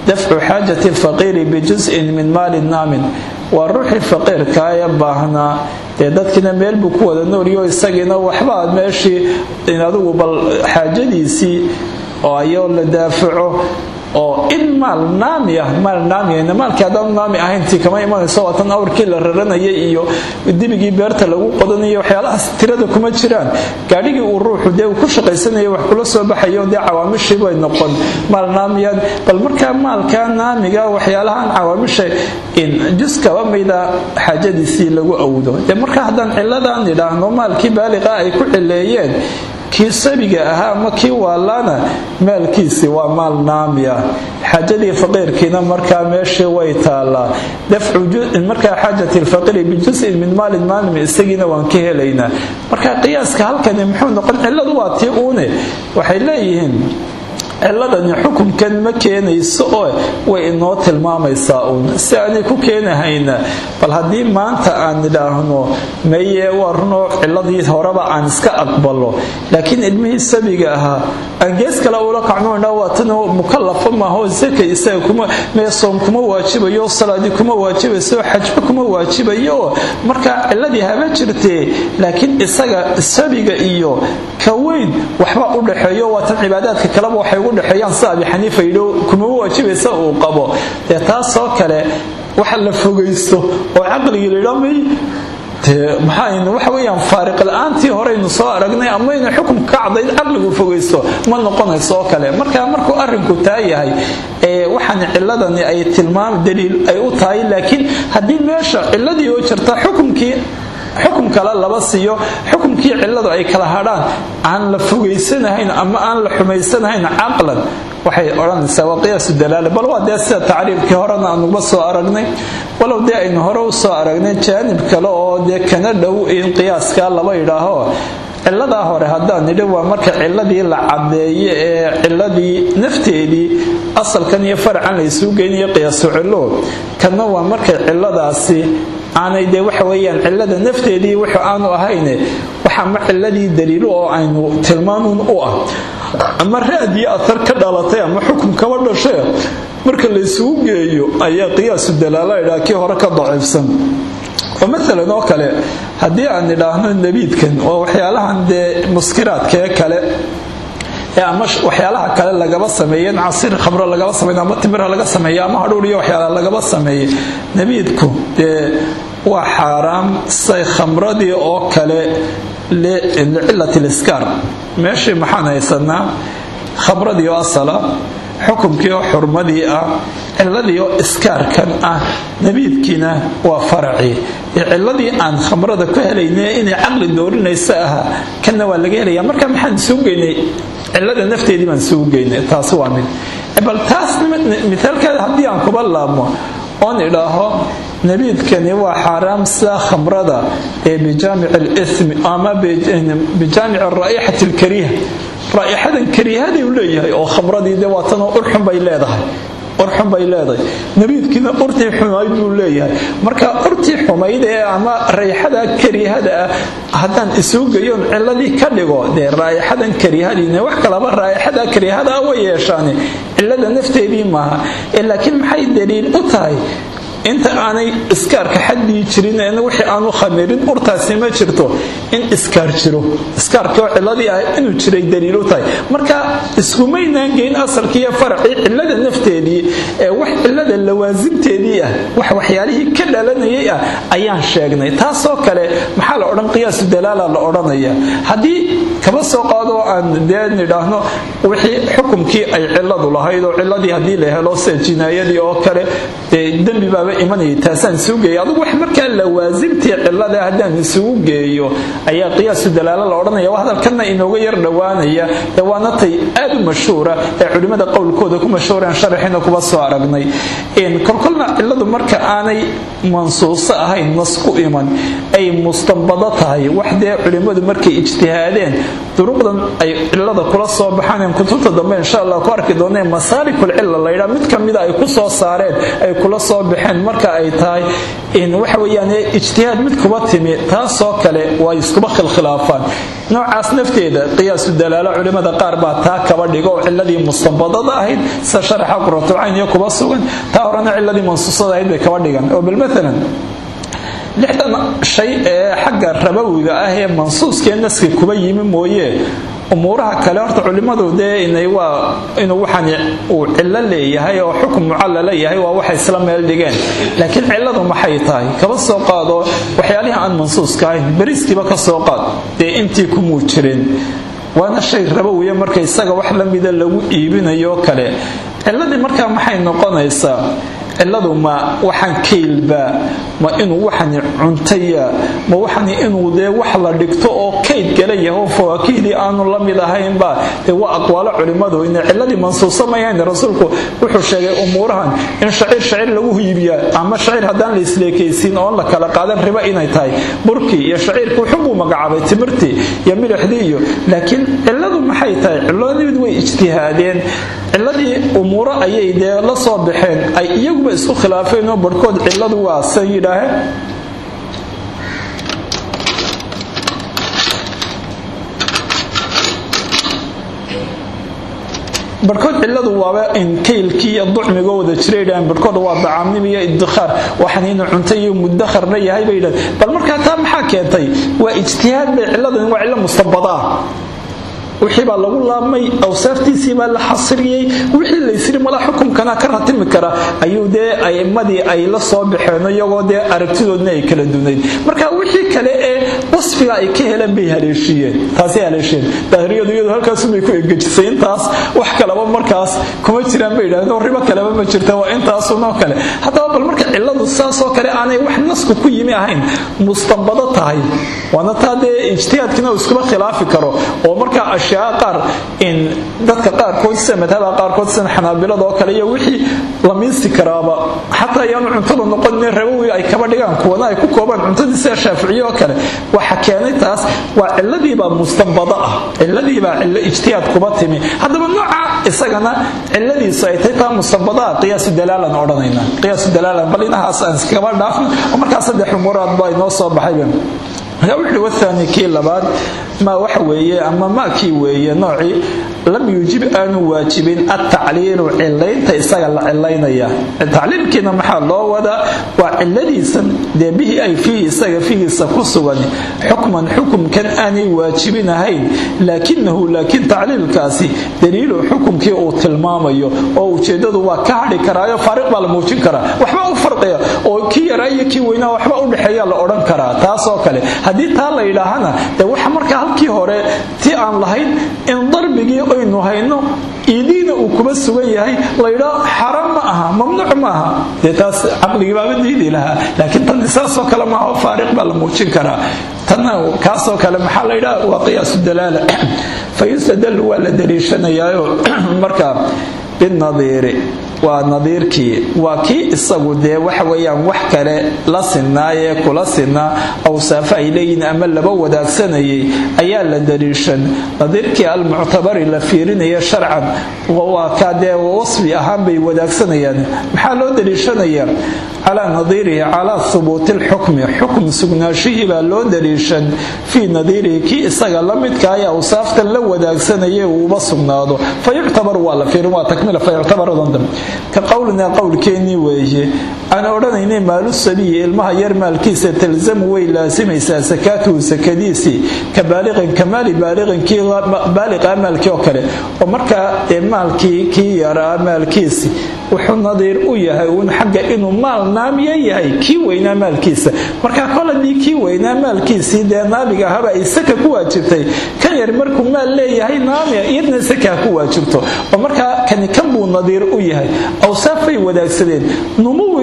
dafcu xaajati alfaqiiri bijus-in min maali naamin waa ruuxii faqiirkaa ee baahnaa dee dadkiina meel buu ku wada noolyo isagiina waxba meeshii adigu bal xaajadiisii oo ayoo la daafaco oo in maal naami ah maalkii haddaan naami ahayntii kama imanayso waatan awrkii la raranayay iyo dibigii beerta lagu qodanayo waxyaalahaas tirada kuma jiraan gaadhigii uu ruuxu dee uu ku shaqaysanayo wax kula soo baxayo dee cawaamishii bay noqon maal naamiyad bal markaa maalkaa naamiga waxyaalahan cawaamisha in jus kaba mida xaajadiisii lagu awdo dee markaa haddaan ciladaan idhaahno maalkii baaliqa ay ku cileeyeen kii sabiga ahaa ama kii waalaana maalkiisi waa maal naami ah xaajadii faqiirkiina markaa meeshii way taalaa dafcu markaa xaajati alfaqiiri bijus-in min maali naamin isagiina waan ka helaynaa marka qiyaaska halkani muxuu noqon ciladu waa tii uune waxay leeyihiin ciladani xukunkan ma keenayso oo way inoo tilmaamaysaa uun si aanay ku keenahayna bal haddii maanta aan idhaahno meye waa runoo ciladii horeba aan iska aqbalo laakiin ilmihii sabiga ahaa aan gees kale ula kacnoona waatan mukallafo maaho zaka isaga soom kuma waajibayo salaadi kuma waajibayso xajba kuma waajibayo markaa ciladii haba jirtee laakiin isaga sabiga iyo ka weyn waxba u dhaxeeyo waatan cibaadaadka kaleba waxay ugu dhaxeeyaan sida Abi Xaniifa yidho kuma waajibaysa uu qabo ee taasoo kale waxa la fogeysto oo caqliga leeyahay maxaynu waxa weeyaan faariq la'aantii horeynu soo aragnay ama inuu xukum ka cadayd caqligu fogeysto ma noqonayso kale markuu arrinku taa yahay waxaan ciladani ay tilmaam daliil ay u tahay laakiin haddii meesha ciladii oo jirta xukum kale laba siiyo xukumkii ciladu ay kala hadhaan aan la fogeysanahayn ama aan la xumaysanahayn caqlan waxay oranaysaa waa qiyaasu dalaala bal waa dee sida tacriifkii horena aanuba soo aragnay walow dee aynu hore u soo aragnay jaanib kale oo dee kana dhow in qiyaaskaa laba yidhaaho ciladaa hore haddaan nidhi waa marka ciladii la cadeeye ee ciladii nafteedii asalkan iyo farcan la isugu geynayo qiyaasu cilo kana waa markay ciladaasi aanay dee waxa weeyaan cilada nafteedii wuxuu aanu ahayne waxa ma ciladii daliilo oo aynu tilmaamun u ah ama raadii athar ka dhalatay ama xukum kaba dhashay marka la isugu geeyo ayaa qiyaasu dalaala ilaa kii hore ka daciifsan oo مثلا oo kale hadii aan idhaahno nabiidkan oo waxyaalahan de muskiraadka kale ama waxyaalaha kale lagaba sameeyay casir khamro lagaba sameeyay ama timir laga sameeyay ama hadhuuriyo waxyaalaha lagaba sameeyay nabiidku waa xaraam say khamradii oo kale لعلة الإسكار ماشي محانا يسنا خبردي وأصلا حكمكي وحرمدي الذي إسكار كان نبيذكنا وفرعي الذي أن خمرد كهلينا إني عقل دورنا يساها كنا ولا جينا مركب محن سوقيني الذي نفتي دي من سوقيني تاسوا من بل تاس مثال كذا هدي عن قبل الله أن إلهه نبيذكني وحرام سا خمرده بجامع الإثم أما بجامع الرائحة الكريهة رائحة كريهة وليه أو خمردي دواتنا أرحم بيلاده أرحم بيلاده نبيذ كذا أرتي حمايد وليه مركا أرتي حمايد أما رائحة كريهة هذان السوق يوم الذي كلجوا ده رائحة كريهة لأن وحكى لما رائحة كريهة أو يشاني إلا نفتي بما إلا كل حي دليل أطاي inta aanay iskaarka xadii jirin in wixii aanu khamirin urtaasi ma jirto in iskaar jiro iskaarka ciladii ah inuu jiray daliil u tahay marka iskumaynaan geyn asalkiiyo farci cilada nafteedii ee wax cilada lawaasimteedii ah wax waxyaalihii ka dhalanayay ayaan sheegnay taas oo kale maxaa la oran qiyaas dalaala la oranaya hadii kaba soo qaado aan deen idhaahno wixii xukumkii ay ciladu lahayd oo ciladii hadii la helo jinaayadii oo kale dambi baa imanay taasan suuqay adigu wax marka lawaasimtii cilada hadaan suuqeeyo ayaa qiyaas dalaala la oranaya wax halkana inooga yar dhawaanaya dawaanatay aad u mashhuura ee culimada qowlkooda ku mashhuuraan sharaxina kuba soo aragnay kolkolna ciladu marka aanay mansuuso ahayn nas ku iman ay mustanbado tahay waxdee culimmadu markay ijtihaadeen duruqdan ay cilada kula soo baxaan kutubta dambe insha Allah ku arki dooneen masaalikul cilla la yiraahdo mid kamida ay ku soo saareen ay kula soo baxeen marka ay tahay waxa weeyaan ijtihaad mid kuba timi taasoo kale waa iskuba khilaafaan noocaas nafteeda qiyaasu dalaalo culimada qaar baa taa kaba dhigo ciladii mustanbadada ahayd sa sharxa qurratu ayn iyo kuba sugan taa horena ciladii mansuusada ahayd bay kaba dhigan oo bilmathalan lixdan shay ee xagga rabawiga ah ee mansuuska naski kuba yimi mooyee umuuraha kale horta culimadu inuu waxaan uu cilo leeyahay oo xukun mucallala yahay waa waxa isla meel dhigeen laakiin ciladu maxay tahay kaba soo qaado waxyaalaha aan mansuuska ahayn bariskiiba ka soo qaad intii ku muujirin waana shay rabawiya marka isaga wax la mida lagu iibinayo kale ciladii marka maxay noqonaysaa ciladu ma waxaan kaylba ma inuu waxan cuntaya ma waxan inuu wax la dhigto oo kayd galaya oo fawaakihdii aanu la mid ahayn ba waa aqwaalo culimadu in ciladii mansuusa ma yahay rasuulku wuxuu sheegay umuurahan in shacir lagu hiibiya ama shacir hadaan la isleekaysiin oo la kala qaadan riba inay tahay burki iyo shacirku wuxuu magacaabay timirti iyo milixdii iyo laakiin ciladu maxay tahay ciladu way ijtihaadeen ciladii umuura ayay la soo baxeen ay iyagu isku khilaafeen oo barkood ciladu waa sayidaahe barkood ciladu waaba in kaylkii iyo ducmiga wada jireeyaan barkood waa dacaamnimo iyo idkhaar waxaan inuu cunto iyo mudakhar la yahay bay bal marka taa maxaa keentay waa ijtihaad bay ciladu waa cilo mustanbada wixii baa lagu laabmay awsaaftiisii baa la xasriyay wixii la isri mala xukunkana ka ratimi kara ayuu aymadii ay la soo baxeen iyagoo aragtidoodna ay kala dunayd marka wixii kale ee wasfiga ay ka heleen bay haleeshiyeen taasi haleesheen dahriyadu iyadu halkaas bay ku engejisay intaas wax kalaba markaas kuma jiraan bay yiraahdeen riba kalaba ma jirta waa intaas oo kale haddaba bal marka ciladu saas oo kale aanay wax nasku ku yimi ahayn mustanbado tahay wana taade ijtihaadkina isku khilaafi karo oo marka qaar in dadka qaarkood samadada qaarkood san xanaabilada oo kale iyo wixii la miisi karaaba xataa yaanu cuntada noqon rabawi ay kaba dhigaan kuwana ay ku koobaan cuntadiisa shaafici oo kale waxa keenay taas waa ciladii baa mustanbada ah ciladii baa cilo ijtihaad kuba timi hadaba nooca isagana ciladiisa ay tahay mustanbada qiyaas dalaalan oranayna qiyaas dalaalan balinahaas aan iskaba dhaafno oo markaas saddex umuraad baa inoo soo baxay wuxuu wathani kii labaad ma waxa weeye ama ma kii weeye nooci lam yujib aanu waajibin at-ta'liil cilaynta isaga la cilaynaya ta'liilkina maxaa loo wada waa ciladiisa deebihi ay fihi isaga fihiisa ku sugan xukman kan aanay waajibinahayn laakin ta'liilkaasi daliil xukumkii uu tilmaamayo oo ujeedadu waa ka hadhi karaayo fariiq baa la muujin karaa waxba u farqiya oo kii yaraayo kii weynaa waxba u dhaxeeya la oran karaa taas oo kale haddii taa la yidhaahana waxa markaa halkii hore tii aan lahayn in darbigii aynu hayno idiina uu kuba sugan yahay la yidhaa xaram ma aha mamnuuc ma aha taas caqligii baaba diidi lahaa laakiin tan saasoo kale maaha faariq baa la muujin karaa tanna kaasoo kale maxaa la yidhaa waa qiyaasu dalaala fayustadallu waa la daliishanayaayo markaa binadiiri waa nadiirkii waa kii isagu waxa weeyaan wax kale la sinaaye kula sinaa awsaaf ay leeyihiin ama laba wadaagsanayay ayaa la daliishan nadiirkii almuctabari la fiirinaya sharcan waa ka wasfi ahaan bay wadaagsanayaan maxaa loo daliishanayaa calaa nadiirihi calaa thubuuti lxukmi xukm sugnaashihii baa loo daliishan fii nadiirihi kii isaga la midka ay awsaaftan la wadaagsanayay uuba sugnaado fayuctabar waa la fiirin waa takmila fayuctabar dandam ka qowlina qowlkeennii weeye aan odhanaynay maalu sabiyi ilmaha yar maalkiisa talzamu way laasimaysaa sakaatuhu sakadiisii ka baaliqin kamaali baaliqinkii baaliqa maalkii oo kale oo markaa maalkii kii yaraa maalkiisi wuxuu nadiir u yahay uun xagga inuu maal naamiya yahay kii weynaa maalkiisa markaa koladii kii weynaa maalkiisii naabiga ahaba ay saka ku waajibtay kan yar markuu maal leeyahay naamiya iyadna saka ku waajibto oo markaa kani kan buu nadiir u yahay awsaaf bay wadaagsadeen numuwigan bay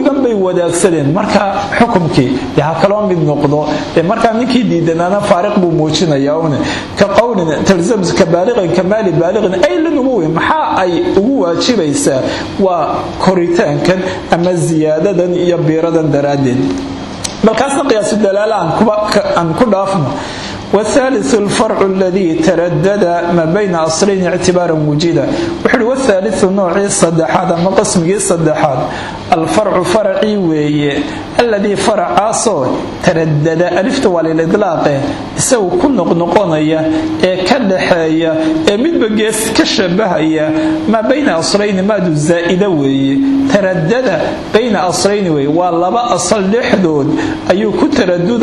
wadaagsadeen marka xukumkii yaa kaloo mid noqdo marka ninkii diidanaana faariq buu muujinayaa una ka qowlin talzam ka baaliqin kamaali baaliqin ay lanumu maxaa ay ugu waajibaysaa waa koritaankan ama ziyaadadan iyo biiradan daraadeed balkaasna qiyaasu dalaala aan ku dhaafno والثالث الفرع الذي تردد ما بين أصلين اعتبارا وجيدا وحلو الثالث نوع الصدحات أما قسمه الصدحات الفرع فرعي وي الذي فرع عاصو تردد ألفت والإطلاق يسوي كل نقنقونية كالحية من بقيس كشبهية ما بين أصلين ما دو الزائدة وي تردد بين أصلين وي والله أصل لحدود أيو كتردد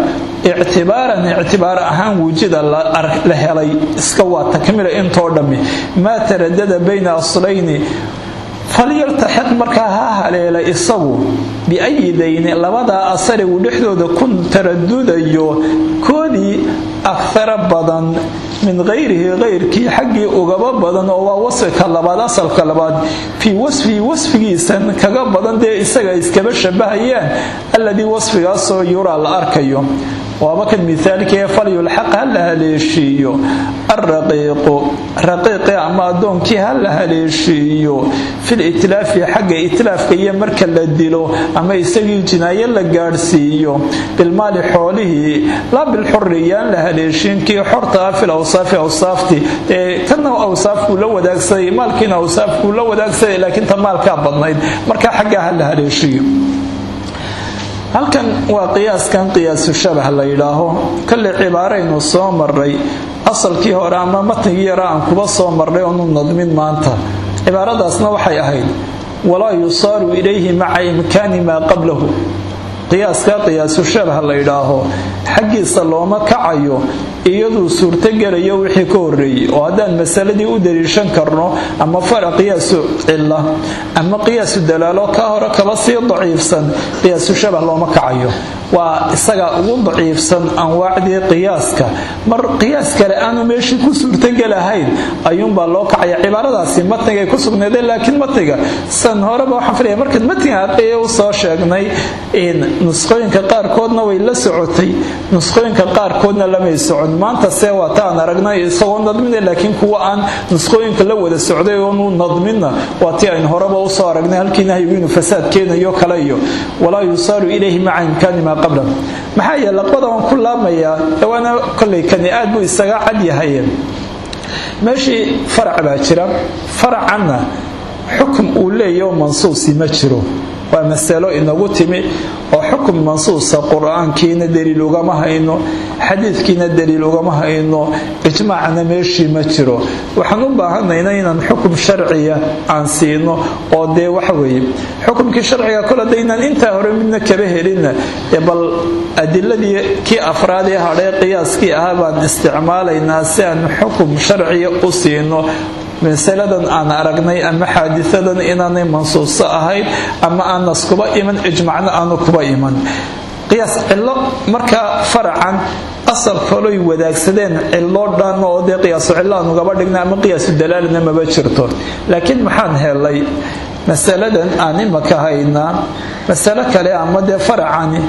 اعتبار ahaan wujida la helay iska waa takmila intoo dhami ma taradada bayna aslayni falyaltaxiq markaa ha haleela isagu biayidayni labada asari uu dhexdooda ku taradudayo koodii akthara badan min gayrihi gayrkii xaggii ugaba badan oo waa wasfika labaad asalka labaad fii wasfigiisan kaga badan dee isaga iskaba shabahayaan alladii wasfigaasoo yuraa la arkayo وابكن مثالك فليلحق هلها ليشيو الرقيق رقيق أما دونك هلها ليشيو في الإتلاف حق إتلاف كي مركا لديلو أما يسوي جناية لقارسيو بالمال حوله لا بالحرية لها ليشين كي حرطها في الأوصاف أوصافتي كانوا أوصاف كله وداك سي مالكين أوصاف كله وداك سي لكن تمال كابضنايد مركا حقها هلها ليشيو halkan waa qiyaaskan qiyaasu shabah la yidhaaho kale cibaaraynu soo maray asalkii hore ama matnigii yara aan kuba soo marray oonu nadmin maanta cibaaradaasna waxay ahayd walaa yusaaru ilayhi maca imkaani maa qablahu qiyaaska qiyaasu shabah la yidhaaho xaggiisa looma kacayo iyaduu suurtogelayo wixii ka horreeyey oo haddaan masaladii u daliishan karno ama fara qiyaasu cilla ama qiyaasu dalaalo ka hore kaba sii daciifsan qiyaasu shabah looma kacayo waa isaga ugu daciifsan anwaacdii qiyaaska mar qiyaas kale aanu meeshii ku suurtogelahayn ayuunbaa loo kacaya cibaaradaasi matnigay ku sugnaydeen laakiin matniga san horeba waxaan filaya markaad matniga aqriya u soo sheegnay nusqooyinka qaarkoodna way la socotay nusqooyinka qaarkoodna lamay socon maanta see waa taan aragnay isagoo nadmina laakiin kuwa aan nusqooyinka la wada socday oonu nadmina waa tii aynu horeba u soo aragnay halkii nahyigu inuu fasaad keenayo kale iyo walaa yusaaru ilayhi maca imkaani maa qabla maxaa yeele laqbada waan ku laamayaa waana kolley kani aad buu isaga cad yahay meeshii farac baa jira faracanna xukum uu leeyaho mansuusi ma jiro waa masalo inagu timi oo xukum mansuusa qur-aankiina daliil ugama hayno xadiidkiina daliil ugama hayno ijmaacna meeshii ma jiro waxaan u baahanayna inaan xukum sharciya aan siino oo dee waxa weeye xukumkii sharciga kol hadaynaan intaa hore midna kaba helina bal adiladii kii afraad ee hadhee qiyaaskii ahaa baan isticmaalaynaa si aan xukum sharciya u siino masaladan aan aragnay ama xaadisadan inaanay mansuuso ahayn ama aan nas kuba iman ijmacna aanu kuba iman qiyaas cillo marka faracan asal kaloy wadaagsadeen cillo dhan oo dee qiyaasu cillo aan ugaba dhigna ama qiyaasu dalaalna maba jirto laakiin maxaan helay masaladan aan imaka haynaa masalo kale ama dee faracani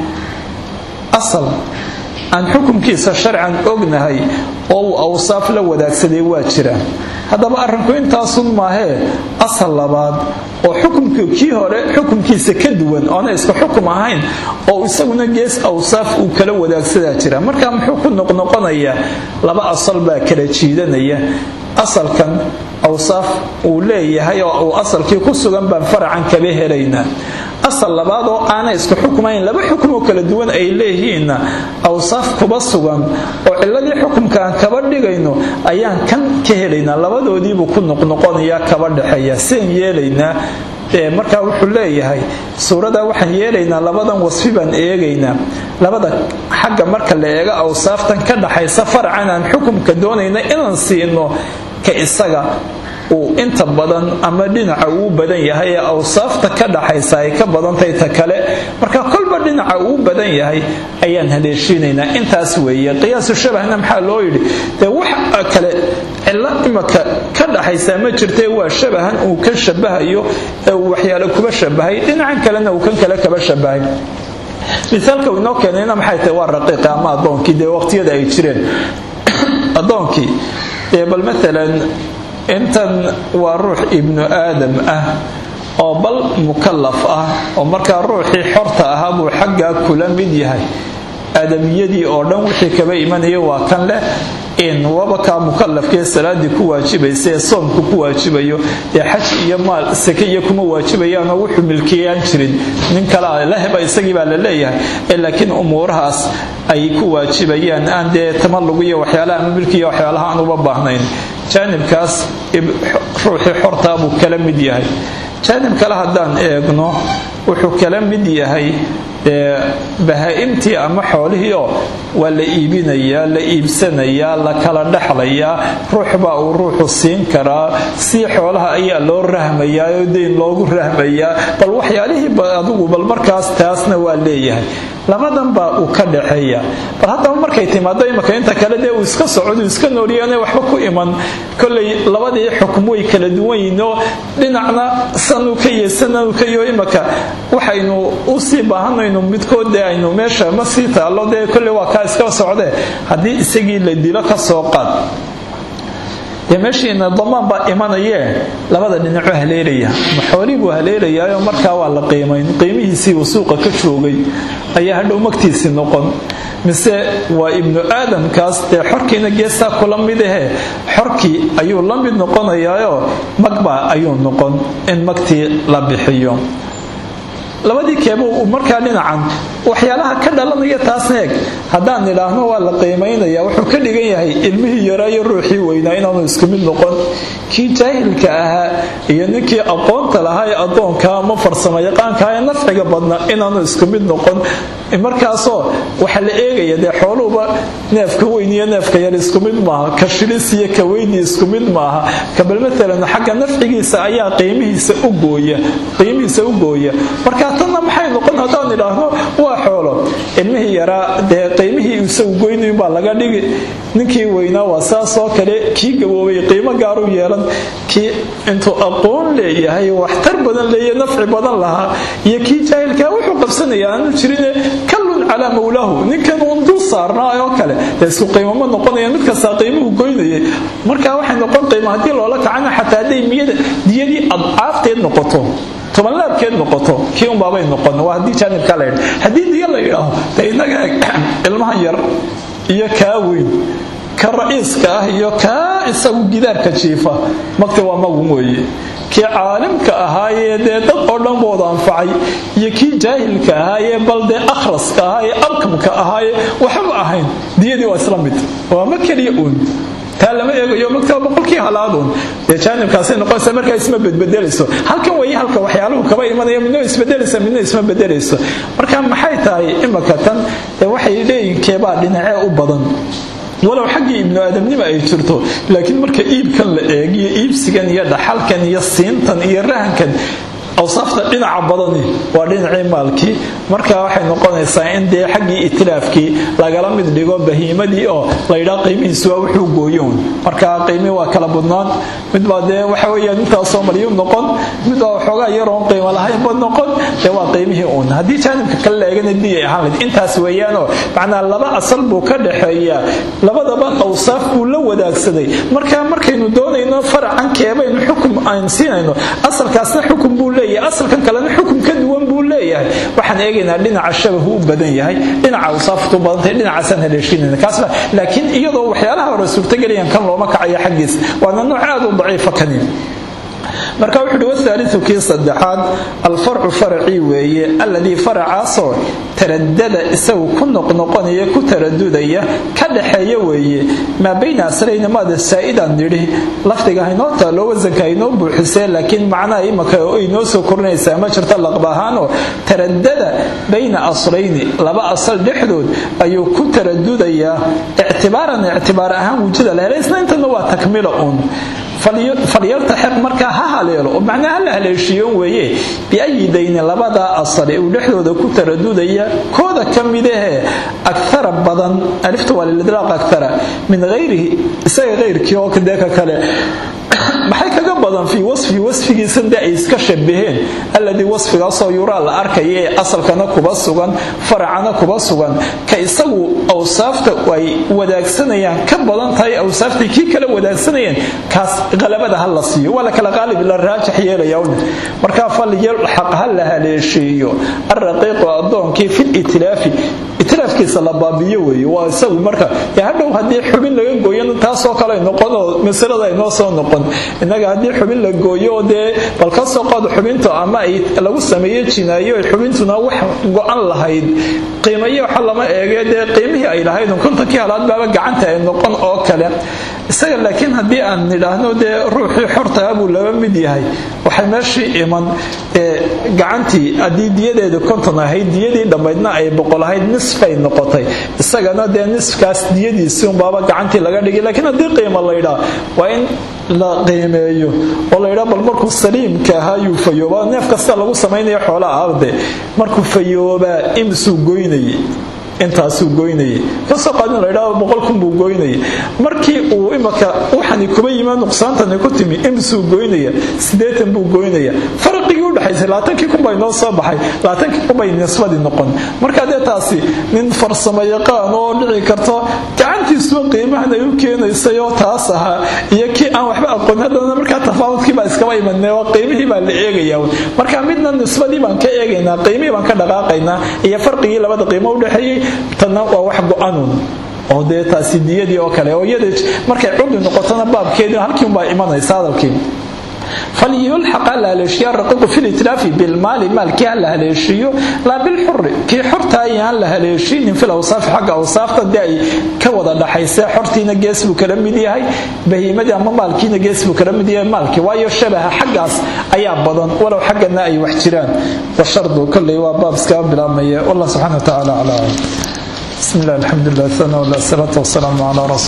asal aan xukunkiisa sharcan ognahay oo uu awsaaf la wadaagsaday waa jira haddaba arrinku intaasun maahee asal labaad oo kii hore xukunkiisa ka duwan oona iska xukum ahayn oo isaguna gees awsaaf uu kala wadaagsadaa jira markaa muxuu ku noqnoqonayaa laba asal baa kala jiidanaya asalkan awsaaf uu leeyahay oo uu asalkii ku sugan baan faracan kaba helaynaa asal labaad oo aanay isku xukumayn laba xukum oo kala duwan ay leeyihiinna awsaaf kuba sugan oo ciladii xukumka aan kaba dhigayno ayaan kan ka helaynaa labadoodiibuu ku noqnoqonayaa kaba dhexeeya seen yeelaynaa markaa wuxuu leeyahay suurada waxaan yeelaynaa labadan wasfi baan eegaynaa labada xagga marka la eego awsaaftan ka dhaxaysa faracan aan xukumka doonayna inaan siino ka isaga uu inta badan ama dhinaca uu badan yahay ee awsaafta ka dhaxaysa ay ka badantahay ta kale marka kolba dhinaca uu badan yahay ayaan haleeshiinaynaa intaas weeye qiyaasu shabahna maxaa loo yidhi dee wax kale cilo imaka ka dhaxaysa ma jirtee waa shabahan uu ka shabahayo ee uu waxyaalo kuba shabahay dhinacan kalena uu kan kale kaba shabahay misaalka inoo keenayna maxay tahay waa raqiiqa ama adoonkii dee waqtiyada ay jireen adoonkii bal maalan intan waa ruux ibnu aadam ah oo bal mukallaf ah oo markaa ruuxii xorta ahaa buu xaggaa kula mid yahay aadamiyadii oo dhan wixii kaba imanaya waa kan leh in wabakaa mukallafkee salaadii ku waajibaysa ee soomku ku waajibayo ee xaj iyo maal sake iyo kuma waajibayaanoo wuxuu milkiyaan jirin nin kale lehba isagii baa la leeyahay laakiin umuurahaas ay ku waajibayaan aan dee tamallugu iyo waxyaalaha ama milkiiyo waxyaalaha aan uba baahnayn jaanibkaas ruuxii xortaa buu kala mid yahay jaanib kale haddaan eegno wuxuu kala mid yahay bahaa-imtii ama xoolihii oo waa la iibinayaa la iibsanayaa la kala dhexlayaa ruux baa uu ruuxu siin karaa si xoolaha ayaa loo rahmayaa oo deyn loogu rahmayaa bal waxyaalihii adigu bal markaas taasna waa leeyahay labadan baa uu ka dhaxeeya bal haddaba markay timaado imaka inta kale dee uu iska socdo iska nooliyaan waxba ku iman kolley labadii xukum way kala duwan yihiin oo dhinacna sanu ka yeesanaanu ka iyo imaka waxaynu u sii baahanayno midkood dee aynu meesha ma sii taalo dee kolley waa kaa iska socdee haddii isagii la dilo ka soo qaad meeshiina damaan baa imanayee labada dhinacu haleelaya maxoolii buu haleelayaayo markaa waa la qiimayn qiimihiisii uu suuqa ka joogay ayaa hadhow magtiisii noqon mise waa ibnu aadamkaas dee xorkiina geestaa kula mid ahee xorkii ayuu la mid noqonayaayo magbaa ayuu noqon in magtii la bixiyo labadii keeba uu markaa dhinacan waxyaalaha ka dhalanaya taasna eeg haddaan nidhaahno waa la qiimaynaya wuxuu ka dhigan yahay ilmihii yaraa iyo ruuxii weynaa inaanu isku mid noqon kii jaahilka ahaa iyo ninkii aqoonta lahaa ee addoonka ama farsamo yaqaanka ee nafciga badna inaanu isku mid noqon markaasoo waxaa la eegaya dee xooluhuba neefka weyn iyo neefka yar isku mid maaha ka shilis iyo ka weyni isku mid maaha kabal maalan xagga nafcigiisa ayaa qiimihiisa u gooya marka tanna maxay noqon haddaan idhaahno waa xoolo ilmihii yaraa dee qiimihii isagu goynayn baa laga dhigi ninkii weynaa waa saasoo kale kii gaboobay qiimo gaaru yeelan kii intuu aqoon leeyahay waxtar badan leeya nafci badan lahaa iyo kii jaahilkaa wuxuu qabsanaya aanu jirine kallun calaa mawlaahu ninkan uun dul saarnaa oo kale dee isku qiimo ma noqonaya mid kastaa qiimuhu goynayay markaa waxay noqon qiimo haddii loola kacana xataa hadday diyadii adcaafteed noqoto tobanlaabkeed noqoto kii unbaabay noqon waa haddii jaanibkaa la yidha haddii diya la yidhaaho dee innaga ilmaha yar iyo kaa weyn ka ra'iiska ah iyo kaa isagu gidaarka jiifa magta waa magun weeye kii caalimka ahaayee dee dad oo dhan booda anfacay iyo kii jaahilka ahaayee bal dee akhraska ahaayee arkamka ahaayee waxba ahayn diyadii waa isla mid waa ma keliya uun taa lama eegayo magtaa boqolkii halaaduun dee jaanibkaasay noqonaysa markaa isma bedbedelayso halkan weeye halka waxyaaluhu kaba imanaya midna isbedelaysa midna isma bedelayso marka maxay tahay imaka tan waxay leeyihin keebaa dhinacee u badan walow xaggii ibnu aadamnimo ay jirto laakiin marka iibkan la eegiyo iibsigan iyo dhaxalkan iyo siintan iyo rahankan awsaafta dhinaca badani waa dhinacii maalkii markaa waxay noqonaysaa in dee xaggii itilaafkii lagala mid dhigo bahiimadii oo laydhaa qiimihiisu waa wuxuu gooyoon markaa qiimii waa kala budnaan midbaa dee waxa weyaan intaasoo malyuun noqon midbaa waxoogaa yaroon qiimo lahaynba noqon dee waa qiimihii uun haddii jaanibka kale la eegana diyay ahaan layd intaas weeyaanoo macnaa laba asal buu ka dhaxeeyaa labadaba awsaaf buu la wadaagsaday markaa markaynu doonayno faracan keebaynu xukum aan siinayno asalkaasna xukum buu leeyahay asalkan kalena xukum ka duwan buu leeyahay waxaan eegaynaa dhinaca shabahu u badan yahay dhinaca awsaaftu u badan tahay dhinacaasaan haleeshinayna kaasba laakiin iyadoo waxyaalaha hore suurtagelayaan kan looma kacayo xaggiisa waana nooc aad u daciifa kani marka wuxuu uhi wahaaliu kii saddexaad alfarcu faracii weeye alladii faracaasoo taradada isagu ku noqnoqonaya ku taradudaya ka dhaxeeya weeye maa bayna asrayna maada saa'idaan nidhi lafdiga haynoo taalo wasanka haynoo buuxisee laakiin macnaha imaka inoo soo korinaysaa ma jirta laqba ahaanoo taradada bayna asrayni laba asal dhexdood ayuu ku taradudayaa ictibaaran ictibaar ahaan wujida la helay isna intana waa takmila uun falyaltaxiq markaa ha haleelo oo macnaa ha la haleeshiiyon weeye biayi dayni labadaa asal ee uu dhexdooda ku taradudaya kooda ka midahee akara badan alifta waa lilidlaaq akara min hayrihi isaga hayrkii oo kadeeka kale maxay kaga badan fii wasfigiisan dee ay iska shabaheen alladii wasfigaasoo yuraa la arkaya ee asalkana kuba sugan faracana kuba sugan ka isagu awsaafta ay wadaagsanayaan ka badan tahay awsaaftay kii kala wadaagsanayeen kaas qalabada ha la siiyo wala kala qaalib la raajix yeelaya marka falyalxaq ha la haleeshiyo arraqiiqu addoonkii fil itilaafiisa la baabiyo weeye waa isagu marka hadhow haddii xubin laga gooyo taasoo kale noqon oo masalada ay noo soo noqon inaga haddii xubin la gooyo dee bal ka soo qaad xubinta ama ay lagu sameeyo jinaayo xubintuna wax go'an lahayd qiimayo waxa lama eegay dee qiimihii ay lahayd kontonkii halaad baaba gacanta ay noqon oo kale isaga laakiin haddii aan nidhaahno dee ruuxii xorta buu laba mid yahay waxay meeshii iman gacantii haddii diyadeedu konton ahayd diyadii dhammaydna ay boqol ahayd nisfay noqotay isagana dee nisfkaas diyadiisii unbaaba gacantii laga dhigay laakiin haddii qiimo laydhaa waa in la qiimeeyo oo laydhaa bal markuu saliimka ahaa yuu fayoobaa neef kasta lagu samaynayo xoolaha arde markuu fayoobaa imsuu goynayay intaasuu goynayay kasoo qaadin laydhaa 100,000 buu goynayay markii uu imaka waxani kuba yimaad nuqsaantani ku timi imsuu goynaya 80 buu goynaya farqigii u dhaxaysay 20,000 bay noo soo baxay 20,000 bay nisbadii noqon marka dee taasi nin farsamo yaqaan oo dhici karto gacantiisu qiimahan ay u keenaysayo taas aha iyo kii aan waxba aqoon hadana marka tafaawudkii baa iska imanay oo qiimihii baa la eegayaa marka midna nisbadii baan ka eegaynaa qiimihii baan ka dhaqaaqaynaa iyo farqigii labada qiimo u dhaxeeyay tanna waa wax go'aanun oo dee taasi diyadii oo kale oo iyada markay cudi noqotona baabkeedii halkii baa imanaysa hadalkii فليلحق على الاشياء الرقيق في الاتلاف بالمال مال كي على الاشياء لا بالحر كي حرتا على الاشياء في الاوصاف حق اوصاف داي كودا دحيسه حرتينا جسم كلامدي هي بهيمدي اما مالكينا جسم كلامدي مالكي وايو شبه حقاس ايا بدن ولو حقنا اي وحجران والشرط كله باب اسكاب بلاميه والله سبحانه وتعالى على بسم الله الحمد لله والصلاه والسلام على رسول